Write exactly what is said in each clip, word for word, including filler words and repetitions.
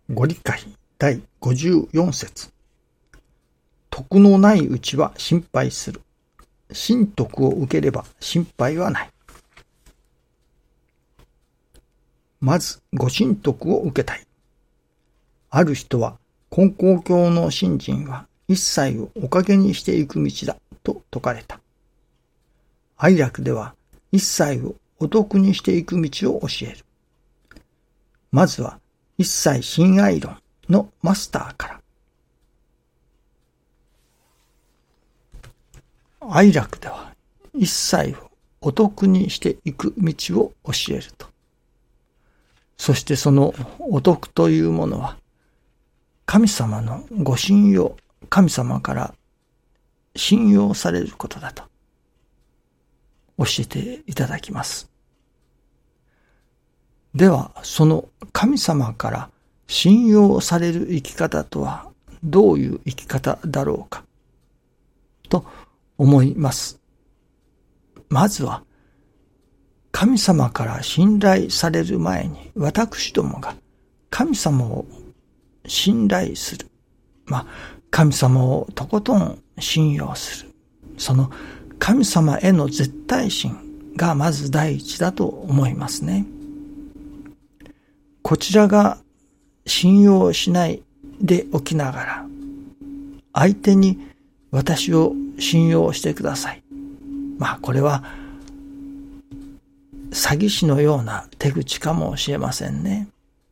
ご理解だいごじゅうよん節。徳のないうちは心配する。真徳を受ければ心配はない。まずご神徳を受けたい。ある人は、金光教の信心は一切をおかげにしていく道だと説かれた。愛楽では一切をお得にしていく道を教える。まずは一切親愛論のマスターから。愛楽では一切をお得にしていく道を教えると。そしてそのお得というものは、神様のご信用、神様から信用されることだと教えていただきます。では、その神様から信用される生き方とはどういう生き方だろうかと思います。まずは、神様から信頼される前に私どもが神様を信頼する。まあ、神様をとことん信用する。その神様への絶対心がまず第一だと思いますね。こちらが信用しないでおきながら、相手に私を信用してください。まあこれは詐欺師のような手口かもしれませんね。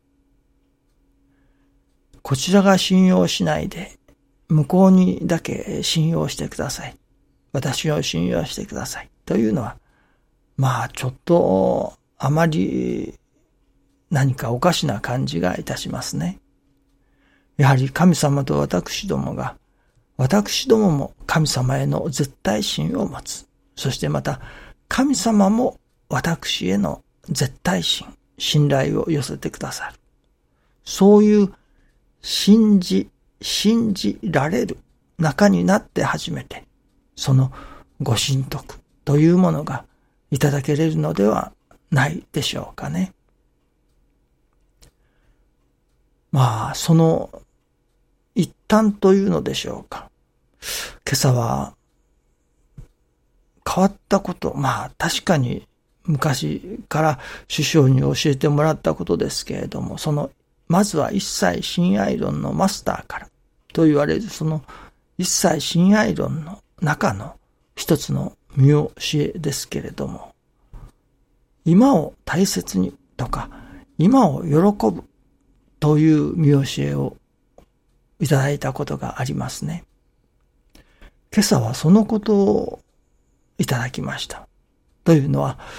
こちらが信用しないで、向こうにだけ信用してください。私を信用してください。というのは、まあちょっとあまり何かおかしな感じがいたしますね。やはり神様と私どもが、私どもも神様への絶対心を持つ。そしてまた神様も私への絶対心、信頼を寄せてくださる。そういう信じ、信じられる中になって初めて、そのご神徳というものがいただけれるのではないでしょうかね。まあ、その一端というのでしょうか。今朝は変わったこと、まあ確かに昔から師匠に教えてもらったことですけれども、そのまずは一切親愛論のマスターからと言われるその一切親愛論の中の一つの見教えですけれども、今を大切にとか今を喜ぶという見教えをいただいたことがありますね。今朝はそのことをいただきました。というのは、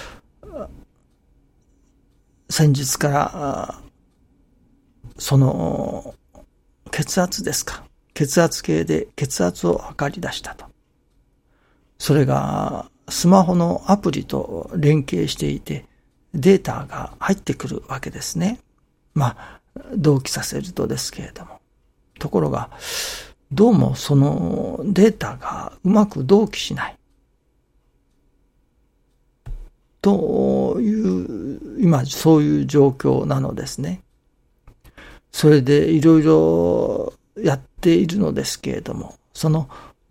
先日からその血圧ですか。血圧計で血圧を測り出したと。それがスマホのアプリと連携していてデータが入ってくるわけですね。まあ、同期させるとですけれども。ところが、どうもそのデータがうまく同期しない。という、今そういう状況なのですね。それでいろいろやっているのですけれども、その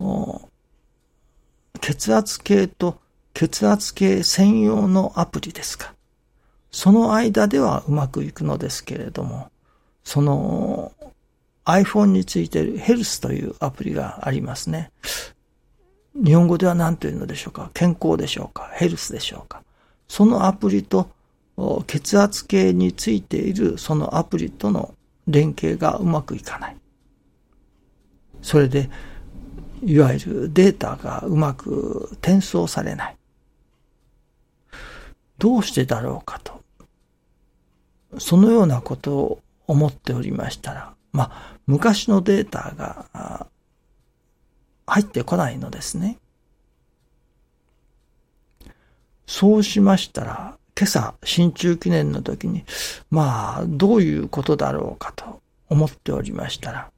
血圧計と血圧計専用のアプリですか。その間ではうまくいくのですけれども、その iPhone についているヘルスというアプリがありますね。日本語では何というのでしょうか。健康でしょうか。ヘルスでしょうか。そのアプリと血圧計についているそのアプリとの連携がうまくいかない。それでいわゆるデータがうまく転送されない。どうしてだろうかと。そのようなことを思っておりましたら、まあ昔のデータが入ってこないのですね。そうしましたら、今朝、新中記念の時に、まあ、どういうことだろうかと思っておりましたら、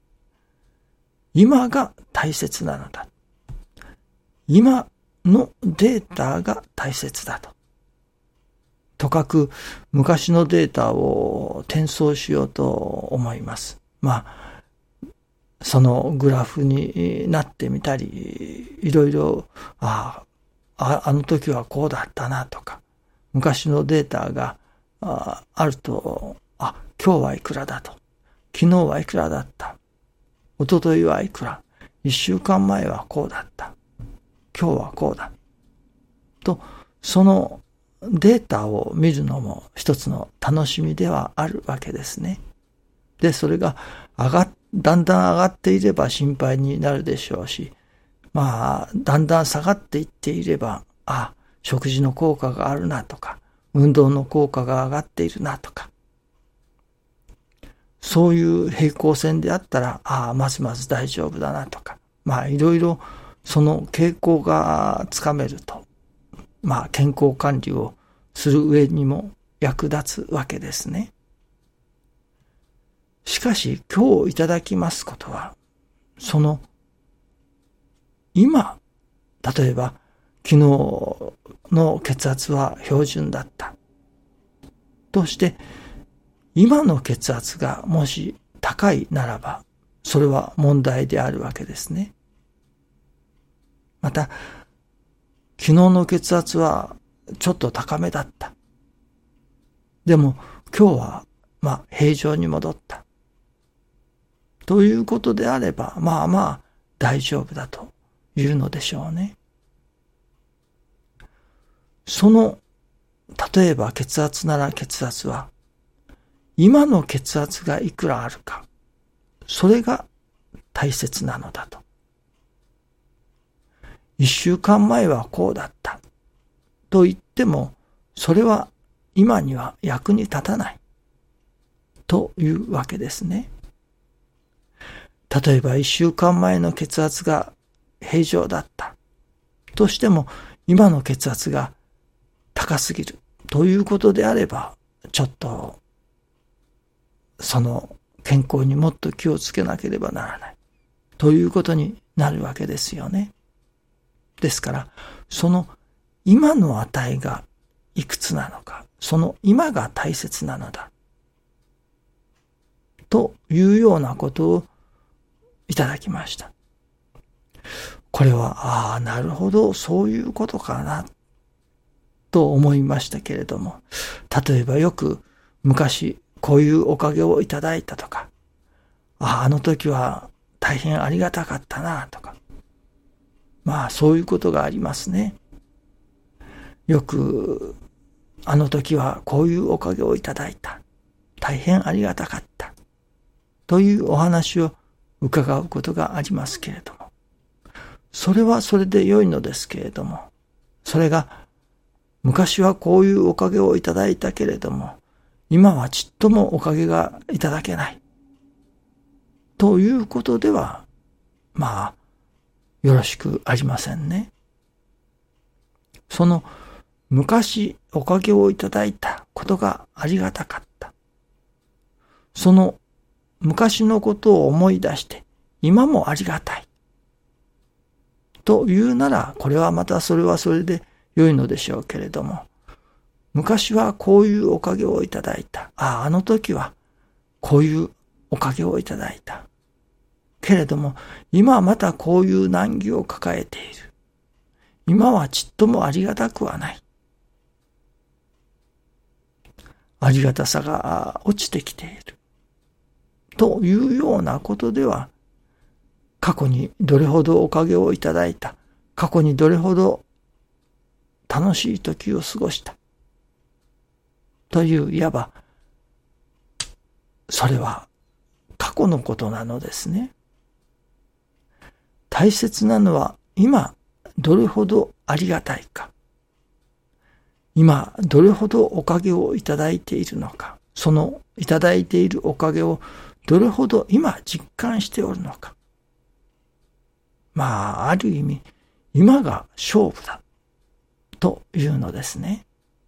今が大切なのだ。今のデータが大切だと。 とかく昔のデータを転送しようと思います。まあ、そのグラフになってみたり、いろいろ、ああ、あの時はこうだったなとか、昔のデータが あ, あると、あ、今日はいくらだと、昨日はいくらだった、一昨日はいくら、一週間前はこうだった、今日はこうだと、そのデータを見るのも一つの楽しみではあるわけですね。で、それが上が、だんだん上がっていれば心配になるでしょうし、まあ、だんだん下がっていっていれば、あ、食事の効果があるなとか、運動の効果が上がっているなとか、そういう平行線であったら、ああ、まずまず大丈夫だなとか、まあ、いろいろその傾向がつかめると、まあ、健康管理をする上にも役立つわけですね。しかし、今日いただきますことは、その、今、例えば、昨日の血圧は標準だった。として、今の血圧がもし高いならば、それは問題であるわけですね。また、昨日の血圧はちょっと高めだった。でも今日はまあ平常に戻った。ということであれば、まあまあ大丈夫だというのでしょうね。その、例えば血圧なら血圧は、今の血圧がいくらあるか、それが大切なのだと。一週間前はこうだったと言っても、それは今には役に立たないというわけですね。例えば一週間前の血圧が平常だったとしても、今の血圧が高すぎるということであれば、ちょっとその健康にもっと気をつけなければならないということになるわけですよね。ですから、その今の値がいくつなのか、その今が大切なのだというようなことをいただきました。これは、ああ、なるほど、そういうことかなと思いましたけれども、例えばよく昔こういうおかげをいただいたとか、ああ、あの時は大変ありがたかったなとか、まあそういうことがありますね。よくあの時はこういうおかげをいただいた。大変ありがたかった。というお話を伺うことがありますけれども。それはそれで良いのですけれども、それが昔はこういうおかげをいただいたけれども、今はちっともおかげがいただけない。ということでは、まあ、よろしくありませんね。その昔おかげをいただいたことがありがたかった。その昔のことを思い出して今もありがたい。というなら、これはまたそれはそれで良いのでしょうけれども、昔はこういうおかげをいただいた。ああ、あの時はこういうおかげをいただいた。けれども、今はまたこういう難儀を抱えている。今はちっともありがたくはない。ありがたさが落ちてきている。というようなことでは、過去にどれほどおかげをいただいた。過去にどれほど楽しい時を過ごした。という、いわば、それは過去のことなのですね。大切なのは今どれほどありがたいか。今どれほどおかげをいただいているのか。そのいただいているおかげをどれほど今実感しておるのか。まあ、ある意味、今が勝負だ。というのですね。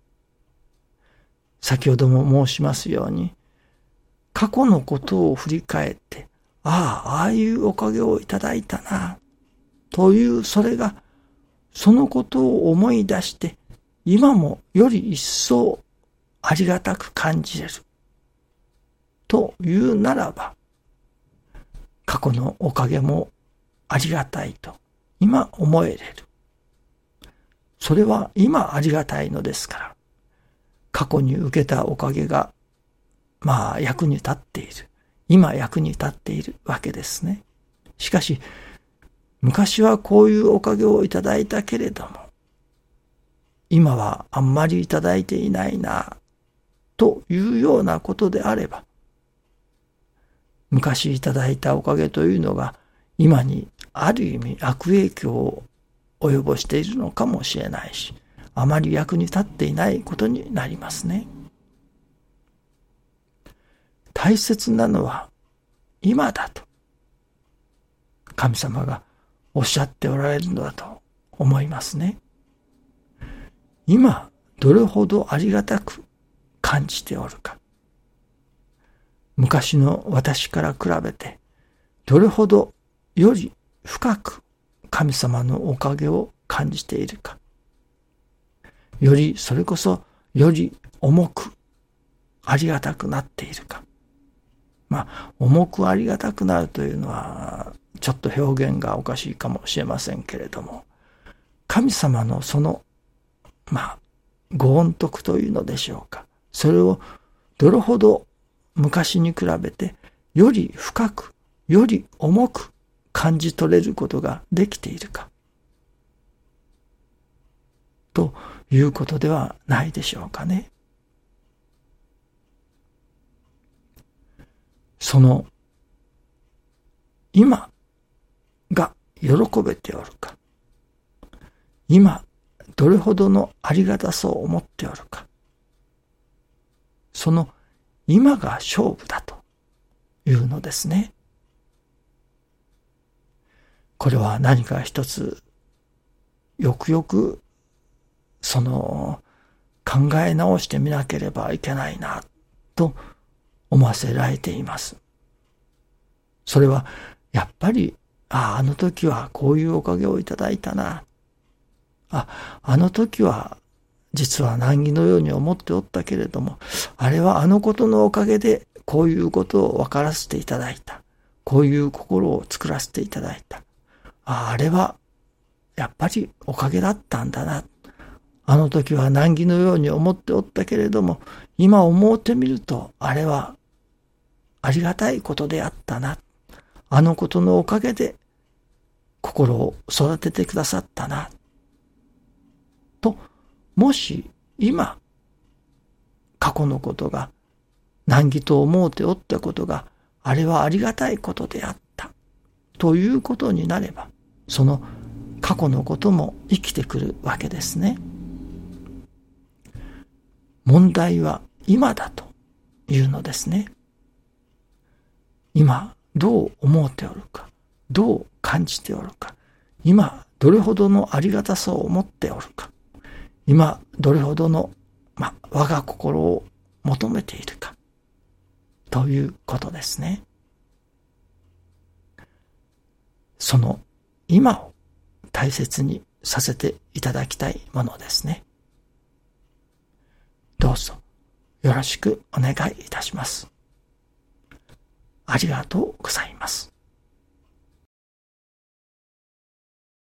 先ほども申しますように、過去のことを振り返って、ああ、ああいうおかげをいただいたな、という、それが、そのことを思い出して、今もより一層ありがたく感じれるというならば、過去のおかげもありがたいと今思えれる。それは今ありがたいのですから、過去に受けたおかげがまあ役に立っている。今役に立っているわけですね。しかし、昔はこういうおかげをいただいたけれども、今はあんまりいただいていないな、というようなことであれば、昔いただいたおかげというのが、今にある意味悪影響を及ぼしているのかもしれないし、あまり役に立っていないことになりますね。大切なのは今だと神様がおっしゃっておられるのだと思いますね。今どれほどありがたく感じておるか。昔の私から比べてどれほどより深く神様のおかげを感じているか。よりそれこそより重くありがたくなっているか。まあ、重くありがたくなるというのはちょっと表現がおかしいかもしれませんけれども、神様のそのまあご恩徳というのでしょうか。それをどれほど昔に比べてより深くより重く感じ取れることができているかということではないでしょうかね。その今が喜べておるか、今どれほどのありがたさを思っておるか、その今が勝負だというのですね。これは何か一つよくよくその考え直してみなければいけないなと思わせられています。それはやっぱりああ、あの時はこういうおかげをいただいたな。あ、あの時は実は難儀のように思っておったけれども、あれはあのことのおかげでこういうことを分からせていただいた。こういう心を作らせていただいた。あ、あれはやっぱりおかげだったんだな。あの時は難儀のように思っておったけれども、今思ってみるとあれはありがたいことであったな。あのことのおかげで心を育ててくださったな。と、もし今過去のことが難儀と思うておったことがあれはありがたいことであったということになれば、その過去のことも生きてくるわけですね。問題は今だというのですね。今どう思っておるか、どう感じておるか、今どれほどのありがたさを持っておるか、今どれほどの、ま、我が心を求めているかということですね。その今を大切にさせていただきたいものですね。どうぞよろしくお願いいたします。ありがとうございます。